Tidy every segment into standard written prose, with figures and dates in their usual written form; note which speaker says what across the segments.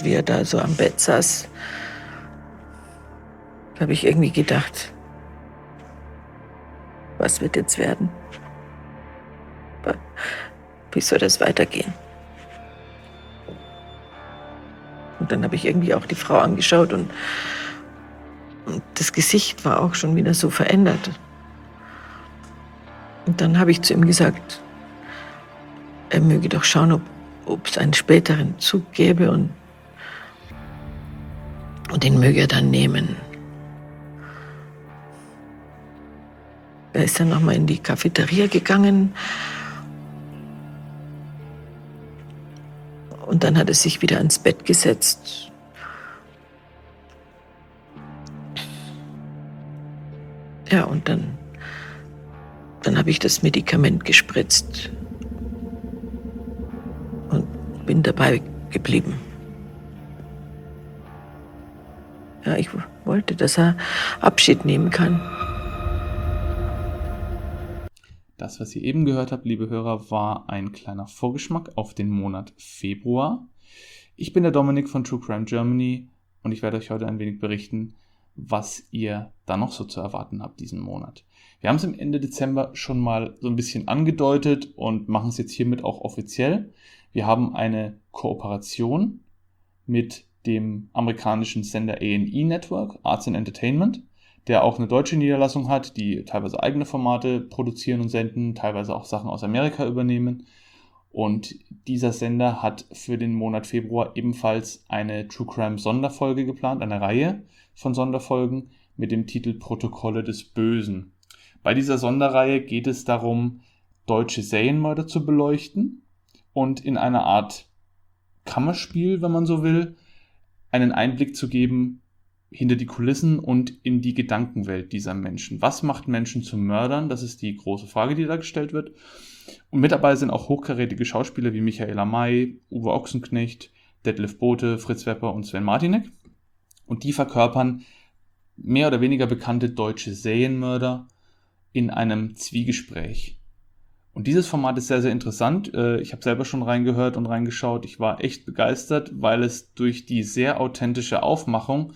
Speaker 1: wie er da so am Bett saß, habe ich irgendwie gedacht, was wird jetzt werden? Wie soll das weitergehen? Und dann habe ich irgendwie auch die Frau angeschaut und das Gesicht war auch schon wieder so verändert. Und dann habe ich zu ihm gesagt, er möge doch schauen, ob es einen späteren Zug gäbe und den möge er dann nehmen. Er ist dann nochmal in die Cafeteria gegangen und dann hat er sich wieder ans Bett gesetzt. Ja, und dann habe ich das Medikament gespritzt und bin dabei geblieben. Ja, ich wollte, dass er Abschied nehmen kann.
Speaker 2: Das, was ihr eben gehört habt, liebe Hörer, war ein kleiner Vorgeschmack auf den Monat Februar. Ich bin der Dominik von True Crime Germany und ich werde euch heute ein wenig berichten, was ihr da noch so zu erwarten habt diesen Monat. Wir haben es im Ende Dezember schon mal so ein bisschen angedeutet und machen es jetzt hiermit auch offiziell. Wir haben eine Kooperation mit dem amerikanischen Sender A&E Network, Arts and Entertainment, der auch eine deutsche Niederlassung hat, die teilweise eigene Formate produzieren und senden, teilweise auch Sachen aus Amerika übernehmen. Und dieser Sender hat für den Monat Februar ebenfalls eine True Crime Sonderfolge geplant, eine Reihe von Sonderfolgen mit dem Titel Protokolle des Bösen. Bei dieser Sonderreihe geht es darum, deutsche Serienmörder zu beleuchten und in einer Art Kammerspiel, wenn man so will, einen Einblick zu geben hinter die Kulissen und in die Gedankenwelt dieser Menschen. Was macht Menschen zu Mördern? Das ist die große Frage, die da gestellt wird. Und mit dabei sind auch hochkarätige Schauspieler wie Michaela May, Uwe Ochsenknecht, Detlef Bote, Fritz Wepper und Sven Martinek. Und die verkörpern mehr oder weniger bekannte deutsche Serienmörder in einem Zwiegespräch. Und dieses Format ist sehr, sehr interessant. Ich habe selber schon reingehört und reingeschaut. Ich war echt begeistert, weil es durch die sehr authentische Aufmachung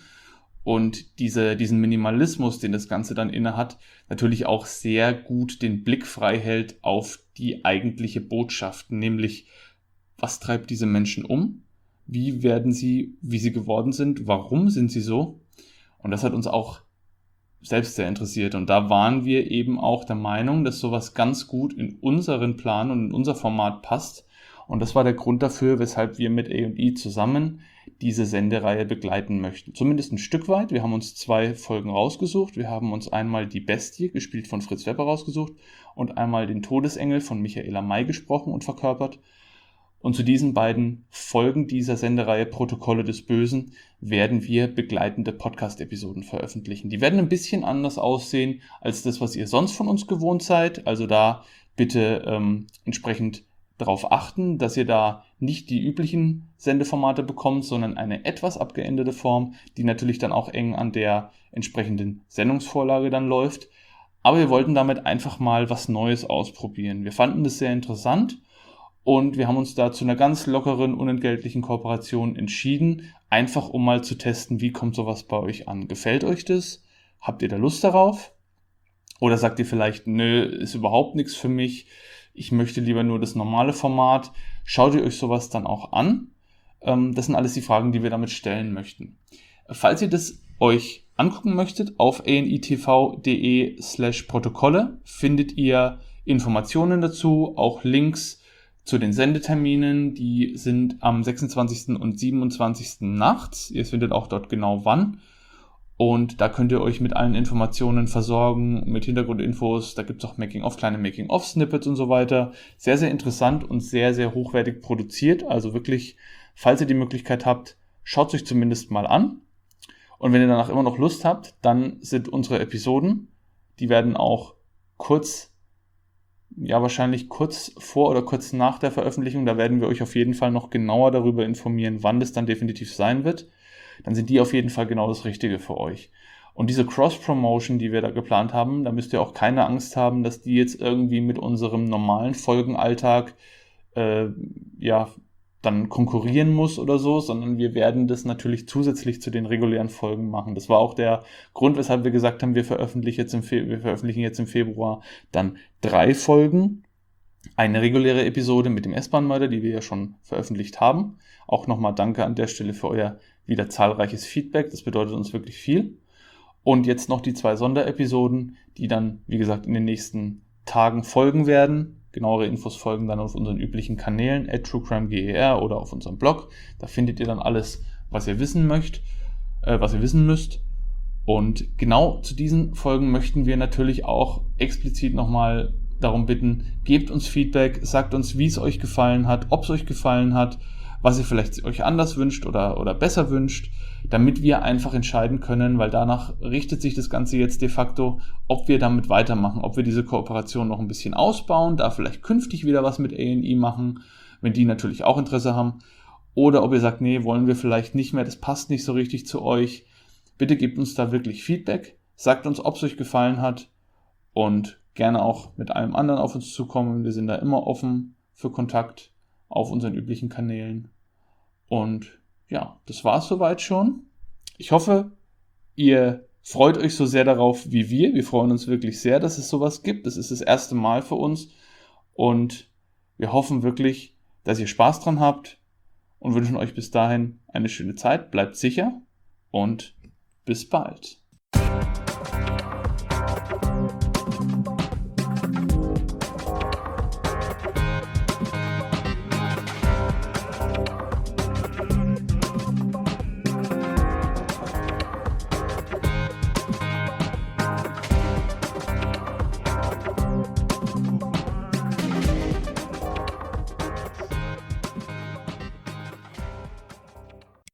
Speaker 2: und diesen Minimalismus, den das Ganze dann innehat, natürlich auch sehr gut den Blick frei hält auf die eigentliche Botschaft, nämlich was treibt diese Menschen um? Wie werden sie, wie sie geworden sind? Warum sind sie so? Und das hat uns auch selbst sehr interessiert. Und da waren wir eben auch der Meinung, dass sowas ganz gut in unseren Plan und in unser Format passt. Und das war der Grund dafür, weshalb wir mit A&E zusammen diese Sendereihe begleiten möchten. Zumindest ein Stück weit. Wir haben uns 2 Folgen rausgesucht. Wir haben uns einmal die Bestie, gespielt von Fritz Wepper, rausgesucht und einmal den Todesengel von Michaela May gesprochen und verkörpert. Und zu diesen beiden Folgen dieser Sendereihe Protokolle des Bösen werden wir begleitende Podcast-Episoden veröffentlichen. Die werden ein bisschen anders aussehen als das, was ihr sonst von uns gewohnt seid. Also da bitte entsprechend darauf achten, dass ihr da nicht die üblichen Sendeformate bekommt, sondern eine etwas abgeänderte Form, die natürlich dann auch eng an der entsprechenden Sendungsvorlage dann läuft. Aber wir wollten damit einfach mal was Neues ausprobieren. Wir fanden das sehr interessant und wir haben uns da zu einer ganz lockeren, unentgeltlichen Kooperation entschieden, einfach um mal zu testen, wie kommt sowas bei euch an. Gefällt euch das? Habt ihr da Lust darauf? Oder sagt ihr vielleicht, nö, ist überhaupt nichts für mich, ich möchte lieber nur das normale Format. Schaut ihr euch sowas dann auch an? Das sind alles die Fragen, die wir damit stellen möchten. Falls ihr das euch angucken möchtet, auf anetv.de/Protokolle findet ihr Informationen dazu, auch Links zu den Sendeterminen. Die sind am 26. und 27. nachts. Ihr findet auch dort genau wann. Und da könnt ihr euch mit allen Informationen versorgen, mit Hintergrundinfos. Da gibt es auch kleine Making-of-Snippets und so weiter. Sehr, sehr interessant und sehr, sehr hochwertig produziert. Also wirklich, falls ihr die Möglichkeit habt, schaut es euch zumindest mal an. Und wenn ihr danach immer noch Lust habt, dann sind unsere Episoden, die werden auch wahrscheinlich kurz vor oder kurz nach der Veröffentlichung, da werden wir euch auf jeden Fall noch genauer darüber informieren, wann das dann definitiv sein wird. Dann sind die auf jeden Fall genau das Richtige für euch. Und diese Cross-Promotion, die wir da geplant haben, da müsst ihr auch keine Angst haben, dass die jetzt irgendwie mit unserem normalen Folgenalltag dann konkurrieren muss oder so, sondern wir werden das natürlich zusätzlich zu den regulären Folgen machen. Das war auch der Grund, weshalb wir gesagt haben, wir veröffentlichen jetzt im Februar dann 3 Folgen. Eine reguläre Episode mit dem S-Bahn-Mörder, die wir ja schon veröffentlicht haben. Auch nochmal danke an der Stelle für euer wieder zahlreiches Feedback. Das bedeutet uns wirklich viel. Und jetzt noch die 2 Sonderepisoden, die dann, wie gesagt, in den nächsten Tagen folgen werden. Genauere Infos folgen dann auf unseren üblichen Kanälen, @truecrimeger oder auf unserem Blog. Da findet ihr dann alles, was ihr wissen müsst. Und genau zu diesen Folgen möchten wir natürlich auch explizit nochmal darum bitten, gebt uns Feedback, sagt uns, wie es euch gefallen hat, ob es euch gefallen hat, was ihr vielleicht euch anders wünscht oder besser wünscht, damit wir einfach entscheiden können, weil danach richtet sich das Ganze jetzt de facto, ob wir damit weitermachen, ob wir diese Kooperation noch ein bisschen ausbauen, da vielleicht künftig wieder was mit A&E machen, wenn die natürlich auch Interesse haben, oder ob ihr sagt, nee, wollen wir vielleicht nicht mehr, das passt nicht so richtig zu euch. Bitte gebt uns da wirklich Feedback, sagt uns, ob es euch gefallen hat und gerne auch mit allem anderen auf uns zukommen. Wir sind da immer offen für Kontakt auf unseren üblichen Kanälen. Und ja, das war's soweit schon. Ich hoffe, ihr freut euch so sehr darauf wie wir. Wir freuen uns wirklich sehr, dass es sowas gibt. Das ist das erste Mal für uns. Und wir hoffen wirklich, dass ihr Spaß dran habt und wünschen euch bis dahin eine schöne Zeit. Bleibt sicher und bis bald.